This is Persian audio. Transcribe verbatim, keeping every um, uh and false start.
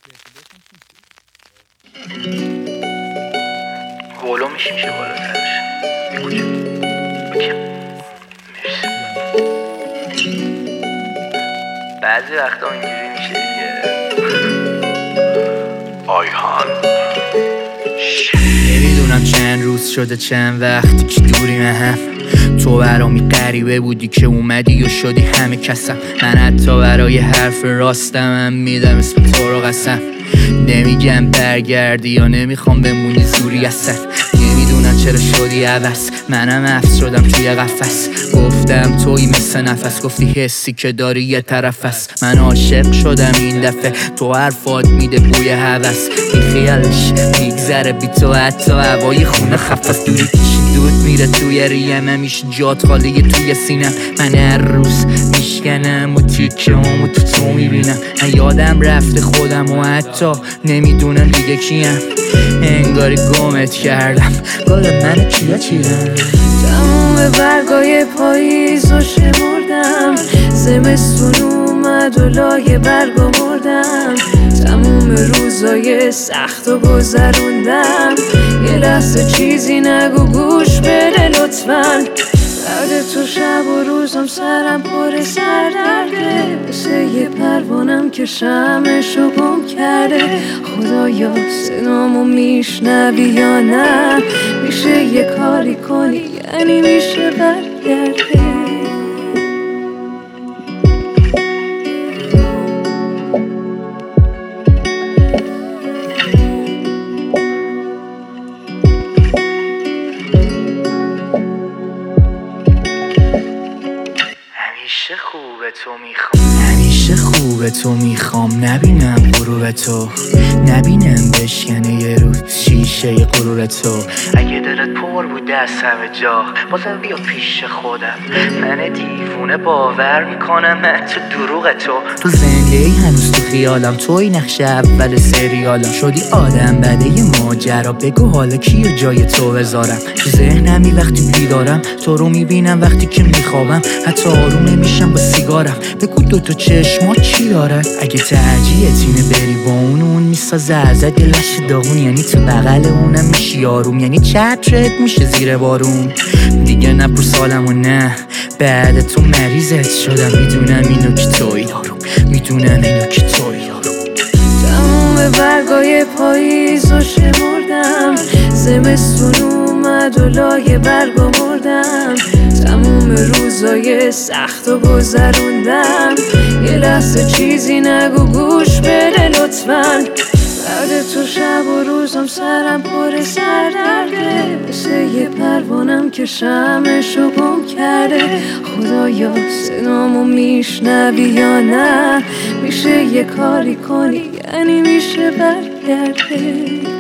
گلو میشه میشه بالاترش بکجم بکم مرسی. بعضی وقتا اینجوری میشه دیگه. آیهان نمیدونم چند روز شده چند وقتی که دوری هم، تو برامی غریبه بودی که اومدی و شدی همه کسم. من حتی برای حرف راستم میدم اسم تو رو قسم. نمیگم برگردی یا نمیخوام بمونی زوری اصلا. نمیدونم چرا شدی عوض، منم حفظ شدم توی قفس. گفتم توی مثل نفس، گفتی حسی که داری یه طرف است. من عاشق شدم این دفعه، تو حرفات میده بوی هوس. بی خیالش میگذره بی تو حتی هوای خونه خفست. دوری کشی دود میره توی ریم، همیشه جات خالیه توی سینم. من هر روز میشکنم و تیکه هم و تو تو میبینم. من یادم رفته خودم و حتی نمیدونم دیگه کیم. انگاری گمت کردم گل من کیا چیدم. تموم برگای پاییز رو شمردم، زمستون اومد و لای برگا مردم. تموم روزای سخت و گذروندم، یه لحظه چیزی نگو گوش بده لطفاً. درد تو شب و روزم سرم پر سردرده، مثل یه پروانم که شمعشو گم کرده. خدایا صدامو میشنوی یا نه؟ میشه یه کاری کنی یعنی میشه برگرده. همیشه خوبه تو میخوام، همیشه خوبه تو میخوام. نبینم غروب تو، نبینم بشکنه یه روز شیشه ی غرور تو. اگه دلت پر بود دست همه جا، بازم بیا پیش خودم. من دیوونه باور میکنم من تو دروغ تو. تو زنده ای هنوز تو خیالم، توی نقش اول سریالم. شدی آدم بده ی ماجرا، بگو حالا کیو جای تو بذارم. تو ذهنمی وقتی بیدارم، تو رو میبینم وقتی که میخوابم. حتی آروم نمیشم با سیگارم، بگو دوتا چشمات چی دارن. اگه ترجیحت اینه بری با اون اون میسازه ازت یه لش داغون، یعنی تو بغل اونم میشی آروم، یعنی چترت میشه زیر بارون. دیگه نپرس حالمو نه، بعد تو مریضت شدم. میدونم اینو که توی یارم، میدونم اینو که توی یارم. تموم برگای پاییز رو شمردم، زمستون اومد و لای برگا مردم. تموم روزای سخت و گذروندم، یه لحظه چیزی نگو گوش بده لطفاً. درد تو شب و روزم سرم پر سردرده، مثل یه پروانم که شمعشو گم کرده. خدایا صدامو میشنوی یا نه؟ میشه یه کاری کنی یعنی میشه برگرده.